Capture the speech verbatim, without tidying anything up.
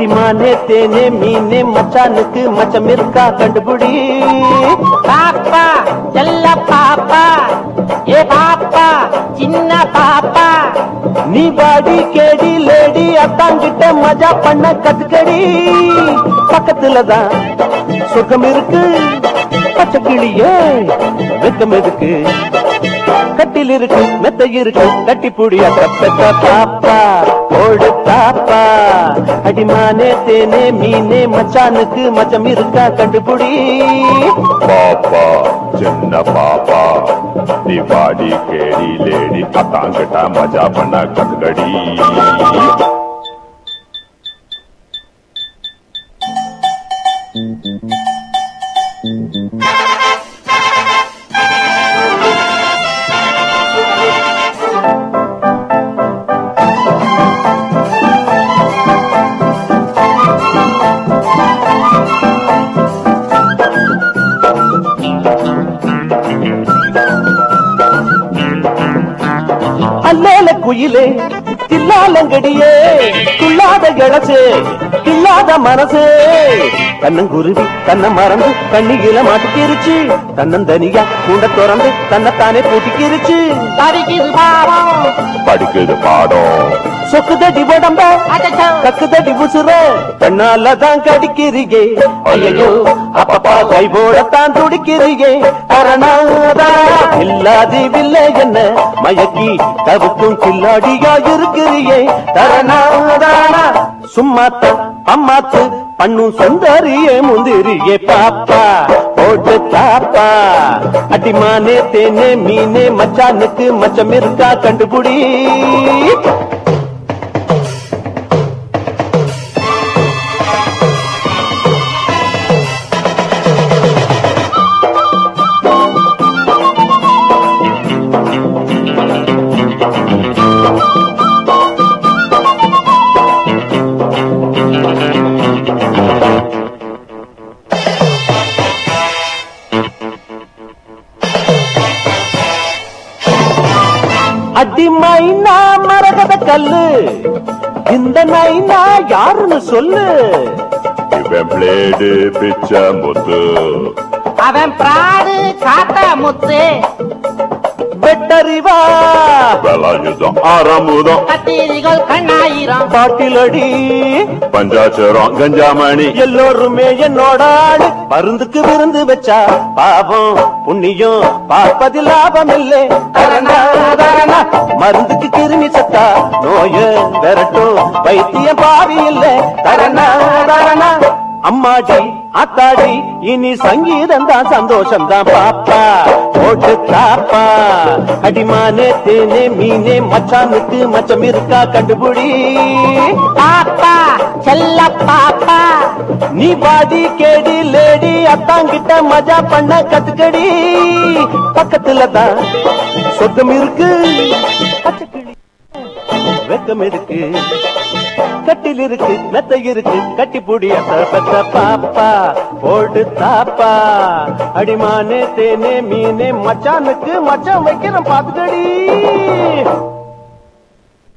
அடிமானே தேனே மீனே மச்சானுக்கு மச்சம் இருக்கா கண்டுபிடி. பாப்பா செல்ல பாப்பா ஏ பாப்பா சின்ன பாப்பா நீ பாடி கேடி லேடி அத்தாங்கிட்ட மஜா பண்ண கத்துக்கடி. பக்கத்துலதான் சுகம் இருக்கு பச்சை கிளியே வெக்கம் எதுக்கு. கட்டில் இருக்கு மெத்த இருக்கு கட்டி புடியா பெத்த பாப்பா ஓடு தாப்பா. அடிமானே தேனே மீனே மச்சானுக்கு மச்சம் இருக்கா கண்டுபிடி. பாப்பா சின்ன பாப்பா நீ பாடி கேடி லேடி அத்தாங்கிட்ட மஜா பண்ண கத்துக்கடி. அல்லேல குயிலே தில்லாலங்கடியே துள்ளாத இளசே கில்லாத மனசே. கண்ணங்குருவி தன்னை மறந்து கண்ணியில மாட்டிக்கிருச்சு. தன்னந்தனியா கூட திறந்து தன்னைத்தானே பூட்டிக்கிருச்சு. படிக்குது பாடம் படிக்குது பாடம் சொக்குதடி உடம்ப கக்குதடி உசுர கண்ணாலதான் கடிக்கிறீங்க. ஐயோ அப்பப்பா கை போடத்தான் துடிக்கிறீங்க. கரணாதா இல்லாதி வில்லை என்ன மயக்கி தவிர்க்கும் கில்லாடியா இருக்கிறீங்க. தரணாதானா சும்மாத்தான் அம்மாத்து பண்ணும் சுந்தரியே முந்திரியே பாப்பா ஓட்டு தாப்பா. அடிமானே தேனே மீனே மச்சானுக்கு மச்சம் இருக்கா கண்டுபிடி. அடி மைனா மரகத கல்லு இந்த நைனா யாருன்னு சொல்லு. இவன் பிளேடு பிச்ச முத்து அவன் பிராடு காத்தா முத்து. வெட்டறிவா வேலாயுதம் ஆறாமுதம் கத்திரிகள் கண்ணாயிரம் பாட்டிலடி பஞ்சாச்சரம் கஞ்சாமணி எல்லோருமே என்னோட ஆளு. மருந்துக்கு விருந்து வச்சா பாவம் புண்ணியம் பார்ப்பதில் லாபம் இல்லை. மருந்துக்கு கிருமி சத்தா நோய விரட்டும் வைத்தியம் பாவி இல்லை. தரணா தரணா அம்மாடி அத்தாடி இனி சங்கீதம் தான் சந்தோஷம் தான் பாப்பா ஓட்டு தாப்பா. அடிமானே தேனே மீனே மச்சானுக்கு மச்சம் இருக்கா கண்டுபிடி. பாப்பா செல்ல பாப்பா நீ பாடி கேடி லேடி அத்தாங்கிட்ட மஜா பண்ண கத்துக்கடி. பக்கத்துல தான் சொர்க்கம் இருக்கு பச்சை கிளி வெக்கம் இருக்கு. கட்டில் இருக்கு மெத்த இருக்கு கட்டி புடிய பெத்த பாப்பா ஓடு தாப்பா. அடிமானே தேனே மீனே மச்சானுக்கு மச்சான் வைக்கிறேன் பாத்துக்கடி.